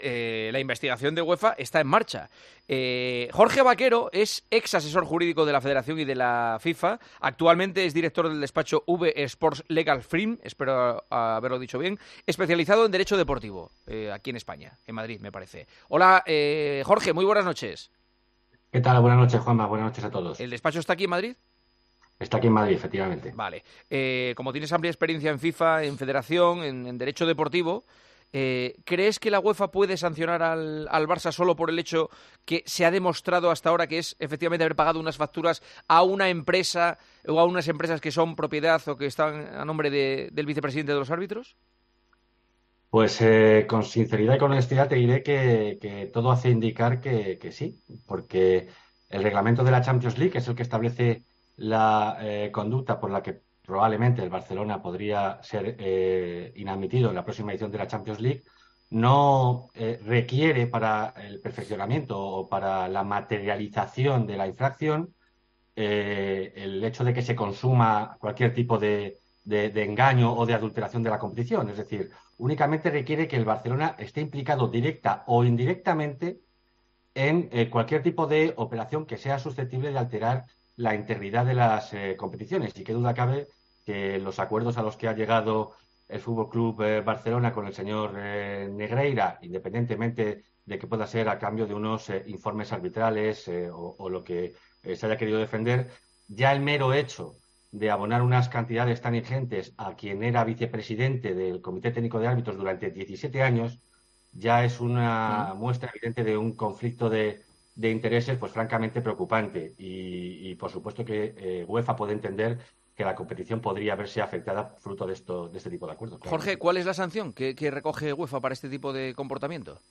la investigación de UEFA está en marcha. Jorge Vaquero es ex asesor jurídico de la Federación y de la FIFA. Actualmente es director del despacho V Sports Legal Firm, espero haberlo dicho bien, especializado en derecho deportivo, aquí en España, en Madrid, me parece. Hola, Jorge, muy buenas noches. ¿Qué tal? Buenas noches, Juanma. Buenas noches a todos. ¿El despacho está aquí en Madrid? Está aquí en Madrid, efectivamente. Vale. Como tienes amplia experiencia en FIFA, en Federación, en derecho deportivo, ¿crees que la UEFA puede sancionar al Barça solo por el hecho que se ha demostrado hasta ahora que es efectivamente haber pagado unas facturas a una empresa o a unas empresas que son propiedad o que están a nombre del vicepresidente de los árbitros? Pues con sinceridad y con honestidad te diré que todo hace indicar que sí, porque el reglamento de la Champions League es el que establece la conducta por la que probablemente el Barcelona podría ser inadmitido en la próxima edición de la Champions League. No requiere para el perfeccionamiento o para la materialización de la infracción el hecho de que se consuma cualquier tipo de engaño o de adulteración de la competición. Es decir, únicamente requiere que el Barcelona esté implicado directa o indirectamente en cualquier tipo de operación que sea susceptible de alterar la integridad de las competiciones. Y qué duda cabe que los acuerdos a los que ha llegado el Fútbol Club Barcelona con el señor Negreira, independientemente de que pueda ser a cambio de unos informes arbitrales o lo que se haya querido defender, ya el mero hecho de abonar unas cantidades tan ingentes a quien era vicepresidente del Comité Técnico de Árbitros durante 17 años, ya es Mm. una muestra evidente de un conflicto de intereses, pues francamente preocupante. Por supuesto que UEFA puede entender que la competición podría verse afectada fruto de este tipo de acuerdos, claro que Jorge, sí. ¿cuál es la sanción que recoge UEFA para este tipo de comportamiento?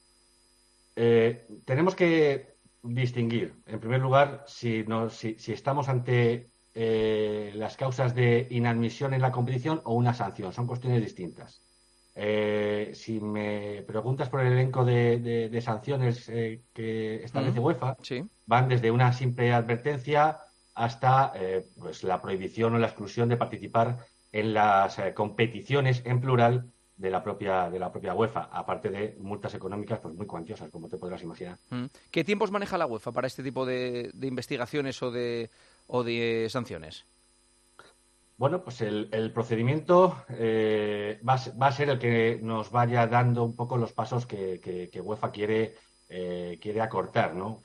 Tenemos que distinguir, en primer lugar, si estamos ante las causas de inadmisión en la competición o una sanción. Son cuestiones distintas. Si me preguntas por el elenco de sanciones que establece Mm. UEFA, Sí. van desde una simple advertencia hasta pues la prohibición o la exclusión de participar en las competiciones en plural de la propia UEFA, aparte de multas económicas pues muy cuantiosas, como te podrás imaginar. Mm. ¿Qué tiempos maneja la UEFA para este tipo de investigaciones o de sanciones? Bueno, pues el procedimiento va a ser el que nos vaya dando un poco los pasos que UEFA quiere acortar, ¿no?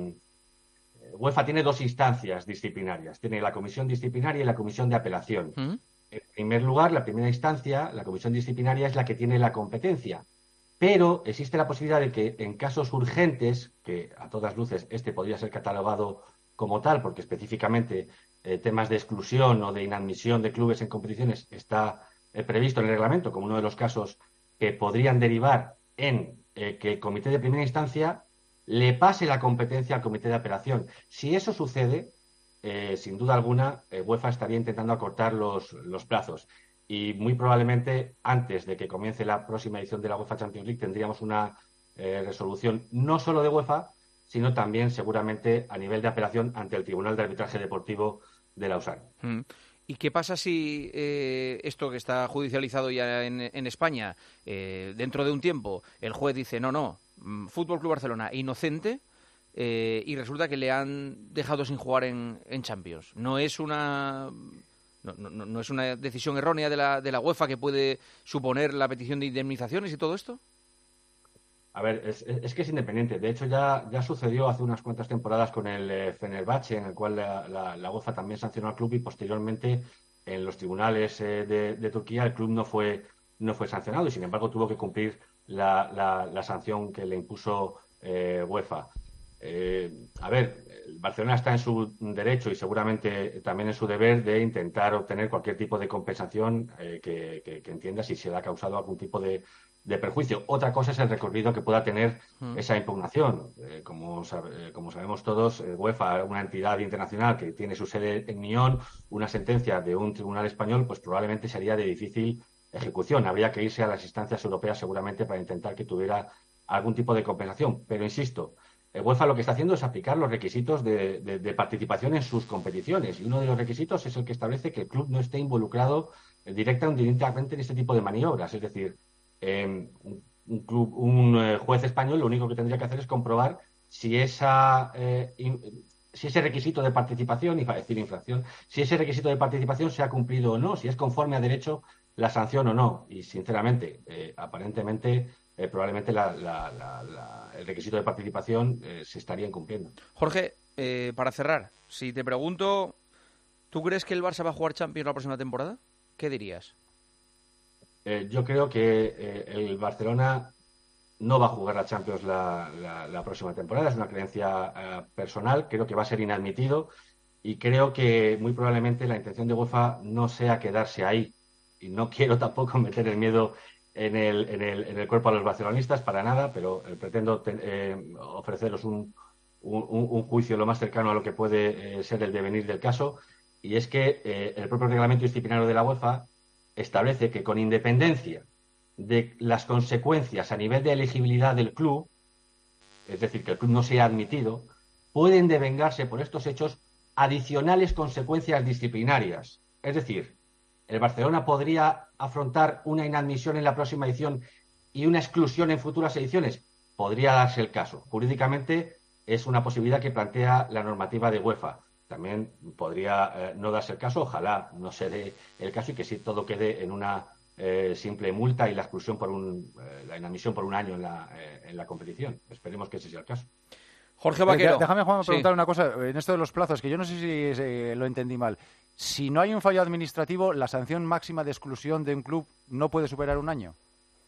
UEFA tiene dos instancias disciplinarias. Tiene la comisión disciplinaria y la comisión de apelación. Mm. En primer lugar, la primera instancia, la comisión disciplinaria, es la que tiene la competencia. Pero existe la posibilidad de que en casos urgentes, que a todas luces este podría ser catalogado como tal, porque específicamente temas de exclusión o de inadmisión de clubes en competiciones está previsto en el reglamento como uno de los casos que podrían derivar en que el comité de primera instancia le pase la competencia al comité de apelación. Si eso sucede, sin duda alguna, UEFA estaría intentando acortar los plazos y muy probablemente antes de que comience la próxima edición de la UEFA Champions League tendríamos una resolución no solo de UEFA, sino también seguramente a nivel de apelación ante el Tribunal de Arbitraje Deportivo de Lausanne. Mm. ¿Y qué pasa si esto que está judicializado ya en España, dentro de un tiempo, el juez dice, no, no, Fútbol Club Barcelona, inocente, y resulta que le han dejado sin jugar en Champions? ¿No es una, no es una decisión errónea de la UEFA que puede suponer la petición de indemnizaciones y todo esto? A ver, es que es independiente. De hecho, ya sucedió hace unas cuantas temporadas con el Fenerbahce, en el cual la UEFA también sancionó al club y posteriormente en los tribunales de Turquía el club no fue sancionado y sin embargo tuvo que cumplir la sanción que le impuso UEFA. A ver, el Barcelona está en su derecho y seguramente también en su deber de intentar obtener cualquier tipo de compensación que entienda si se le ha causado algún tipo de perjuicio. Otra cosa es el recorrido que pueda tener Mm. esa impugnación. Como sabemos todos, UEFA, una entidad internacional que tiene su sede en Lyon, una sentencia de un tribunal español, pues probablemente sería de difícil ejecución. Habría que irse a las instancias europeas seguramente para intentar que tuviera algún tipo de compensación. Pero insisto, UEFA lo que está haciendo es aplicar los requisitos de participación en sus competiciones y uno de los requisitos es el que establece que el club no esté involucrado directa o indirectamente en este tipo de maniobras. Es decir, un juez español lo único que tendría que hacer es comprobar si si ese requisito de participación, iba a decir infracción, si ese requisito de participación se ha cumplido o no, si es conforme a derecho la sanción o no. Y sinceramente, aparentemente, probablemente el requisito de participación se estaría incumpliendo. Jorge, para cerrar, si te pregunto, ¿tú crees que el Barça va a jugar Champions la próxima temporada? ¿Qué dirías? Yo creo que el Barcelona no va a jugar la Champions la próxima temporada. Es una creencia personal. Creo que va a ser inadmitido y creo que muy probablemente la intención de UEFA no sea quedarse ahí. Y no quiero tampoco meter el miedo en el cuerpo a los barcelonistas para nada, pero pretendo ofreceros un juicio lo más cercano a lo que puede ser el devenir del caso. Y es que el propio reglamento disciplinario de la UEFA establece que con independencia de las consecuencias a nivel de elegibilidad del club, es decir, que el club no sea admitido, pueden devengarse por estos hechos adicionales consecuencias disciplinarias. Es decir, el Barcelona podría afrontar una inadmisión en la próxima edición y una exclusión en futuras ediciones. Podría darse el caso. Jurídicamente es una posibilidad que plantea la normativa de UEFA. También podría no darse el caso, ojalá no se dé el caso y que sí todo quede en una simple multa y la exclusión la inadmisión por un año en la competición. Esperemos que ese sea el caso. Jorge Vaquero. Déjame, Juan, preguntar Sí. una cosa en esto de los plazos, que yo no sé si lo entendí mal. Si no hay un fallo administrativo, la sanción máxima de exclusión de un club no puede superar un año.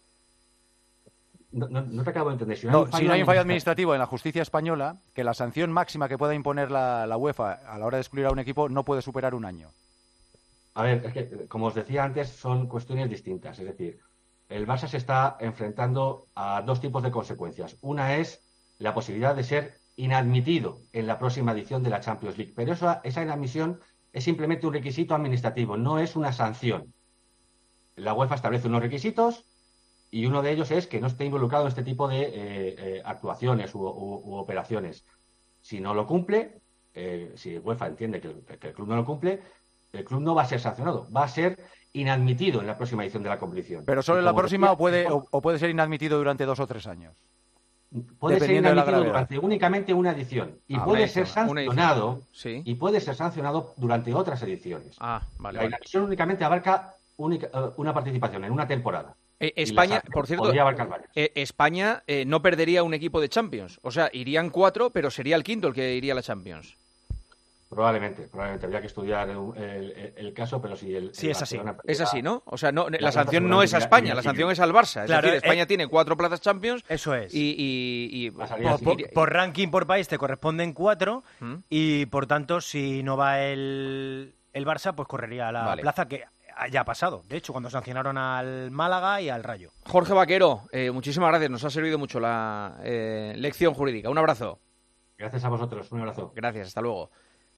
No te acabo de entender. Si no hay un fallo administrativo en la justicia española, que la sanción máxima que pueda imponer la UEFA a la hora de excluir a un equipo no puede superar un año. A ver, es que, como os decía antes, son cuestiones distintas. Es decir, el Barça se está enfrentando a dos tipos de consecuencias. Una es la posibilidad de ser inadmitido en la próxima edición de la Champions League. Pero esa inadmisión es simplemente un requisito administrativo, no es una sanción. La UEFA establece unos requisitos y uno de ellos es que no esté involucrado en este tipo de actuaciones u operaciones. Si no lo cumple, si UEFA entiende que el club no lo cumple, el club no va a ser sancionado, va a ser inadmitido en la próxima edición de la competición. ¿Pero solo en la próxima o puede ser inadmitido durante 2 o 3 años? Puede ser inadmitido durante únicamente una edición y puede ser sancionado durante otras ediciones. Vale. La inadmisión únicamente abarca una participación en una temporada. España, por cierto, España no perdería un equipo de Champions. O sea, irían 4, pero sería el quinto el que iría a la Champions. Probablemente habría que estudiar el caso, pero si es así. Es así, ¿no? O sea, no, la sanción no es a España, la sanción es al Barça. Es decir, España tiene 4 plazas Champions. Eso es. Y por ranking por país te corresponden 4 y, por tanto, si no va el Barça, pues correría la plaza que ya ha pasado. De hecho, cuando sancionaron al Málaga y al Rayo. Jorge Vaquero, muchísimas gracias. Nos ha servido mucho la lección jurídica. Un abrazo. Gracias a vosotros. Un abrazo. Gracias, hasta luego.